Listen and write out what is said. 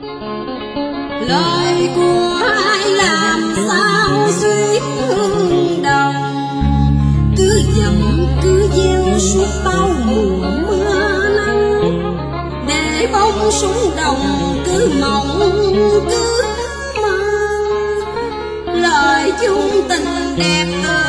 Lời của ai làm sao xuyến hương đồng, cứ dầm cứ gieo suốt bao mùa mưa nắng, để bóng súng đồng cứ mộng cứ mơ. Lời chung tình đẹp